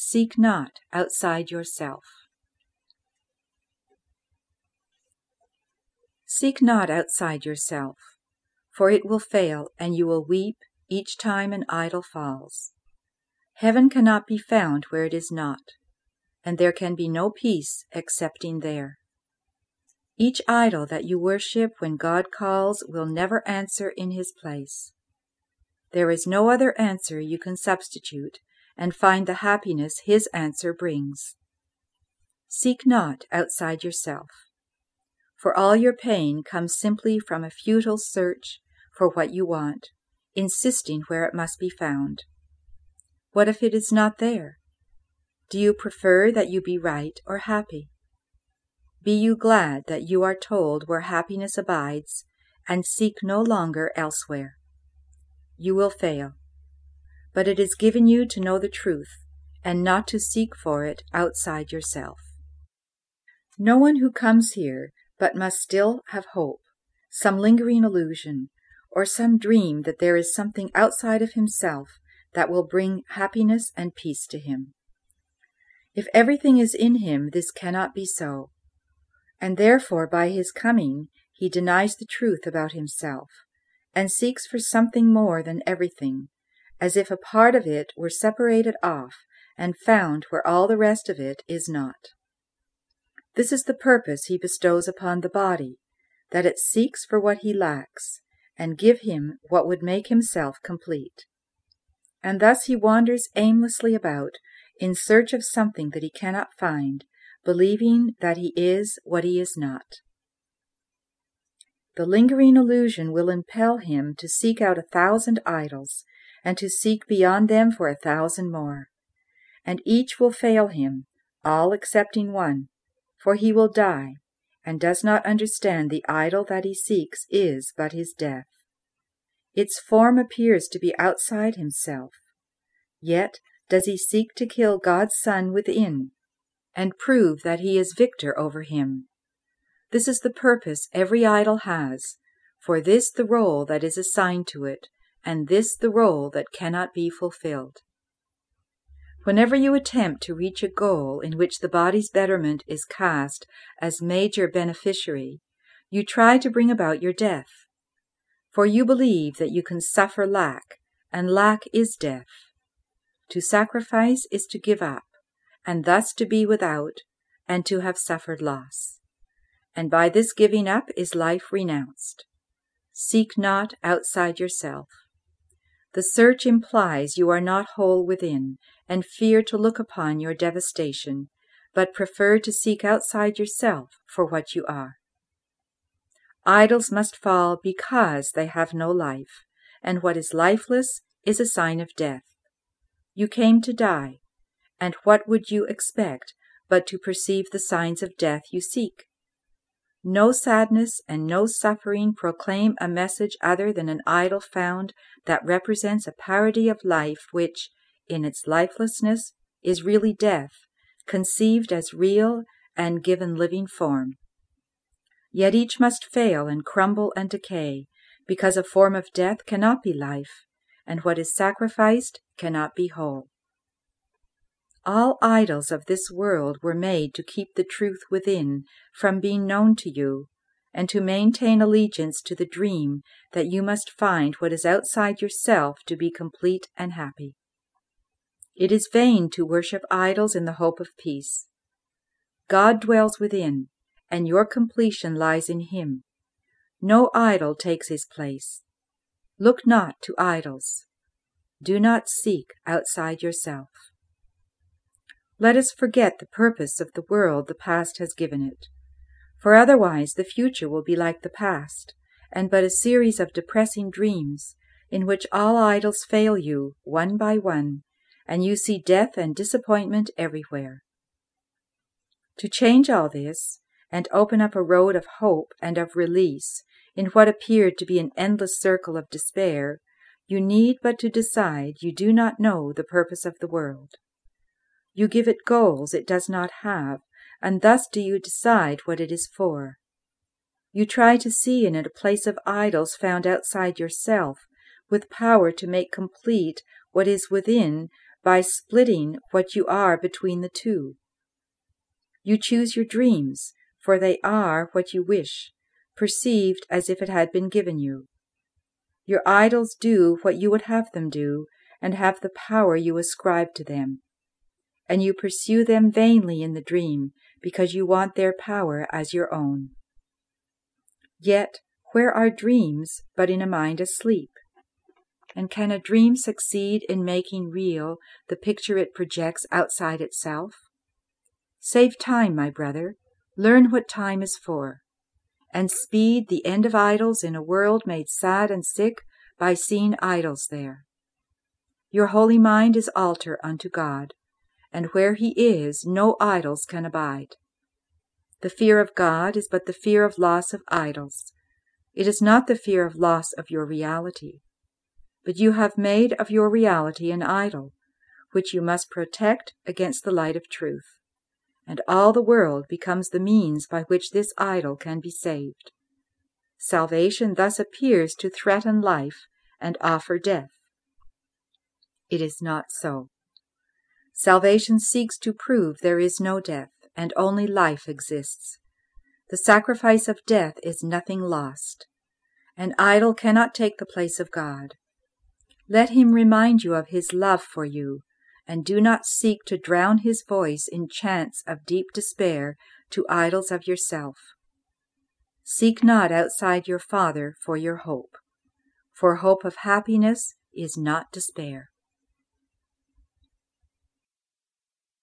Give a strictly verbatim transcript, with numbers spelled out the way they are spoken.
Seek not outside yourself. Seek not outside yourself, for it will fail, and you will weep each time an idol falls. Heaven cannot be found where it is not, and there can be no peace excepting there. Each idol that you worship when God calls will never answer in his place. There is no other answer you can substitute and find the happiness his answer brings. Seek not outside yourself, for all your pain comes simply from a futile search for what you want, insisting where it must be found. What if it is not there? Do you prefer that you be right or happy? Be you glad that you are told where happiness abides, and seek no longer elsewhere. You will fail, but it is given you to know the truth, and not to seek for it outside yourself. No one who comes here but must still have hope, some lingering illusion, or some dream that there is something outside of himself that will bring happiness and peace to him. If everything is in him, this cannot be so, and therefore by his coming he denies the truth about himself, and seeks for something more than everything, as if a part of it were separated off and found where all the rest of it is not. This is the purpose he bestows upon the body, that it seeks for what he lacks, and give him what would make himself complete. And thus he wanders aimlessly about, in search of something that he cannot find, believing that he is what he is not. The lingering illusion will impel him to seek out a thousand idols, and to seek beyond them for a thousand more. And each will fail him, all excepting one, for he will die, and does not understand the idol that he seeks is but his death. Its form appears to be outside himself, yet does he seek to kill God's Son within, and prove that he is victor over him. This is the purpose every idol has, for this the role that is assigned to it, and this the role that cannot be fulfilled. Whenever you attempt to reach a goal in which the body's betterment is cast as major beneficiary, you try to bring about your death. For you believe that you can suffer lack, and lack is death. To sacrifice is to give up, and thus to be without, and to have suffered loss. And by this giving up is life renounced. Seek not outside yourself. The search implies you are not whole within, and fear to look upon your devastation, but prefer to seek outside yourself for what you are. Idols must fall because they have no life, and what is lifeless is a sign of death. You came to die, and what would you expect but to perceive the signs of death you seek? No sadness and no suffering proclaim a message other than an idol found that represents a parody of life which, in its lifelessness, is really death, conceived as real and given living form. Yet each must fail and crumble and decay, because a form of death cannot be life, and what is sacrificed cannot be whole. All idols of this world were made to keep the truth within from being known to you, and to maintain allegiance to the dream that you must find what is outside yourself to be complete and happy. It is vain to worship idols in the hope of peace. God dwells within, and your completion lies in him. No idol takes his place. Look not to idols. Do not seek outside yourself. Let us forget the purpose of the world the past has given it, for otherwise the future will be like the past, and but a series of depressing dreams, in which all idols fail you, one by one, and you see death and disappointment everywhere. To change all this, and open up a road of hope and of release in what appeared to be an endless circle of despair, you need but to decide you do not know the purpose of the world. You give it goals it does not have, and thus do you decide what it is for. You try to see in it a place of idols found outside yourself, with power to make complete what is within by splitting what you are between the two. You choose your dreams, for they are what you wish, perceived as if it had been given you. Your idols do what you would have them do, and have the power you ascribe to them. And you pursue them vainly in the dream, because you want their power as your own. Yet, where are dreams but in a mind asleep? And can a dream succeed in making real the picture it projects outside itself? Save time, my brother. Learn what time is for, and speed the end of idols in a world made sad and sick by seeing idols there. Your holy mind is altar unto God, and where he is, no idols can abide. The fear of God is but the fear of loss of idols. It is not the fear of loss of your reality. But you have made of your reality an idol, which you must protect against the light of truth, and all the world becomes the means by which this idol can be saved. Salvation thus appears to threaten life and offer death. It is not so. Salvation seeks to prove there is no death, and only life exists. The sacrifice of death is nothing lost. An idol cannot take the place of God. Let him remind you of his love for you, and do not seek to drown his voice in chants of deep despair to idols of yourself. Seek not outside your Father for your hope, for hope of happiness is not despair.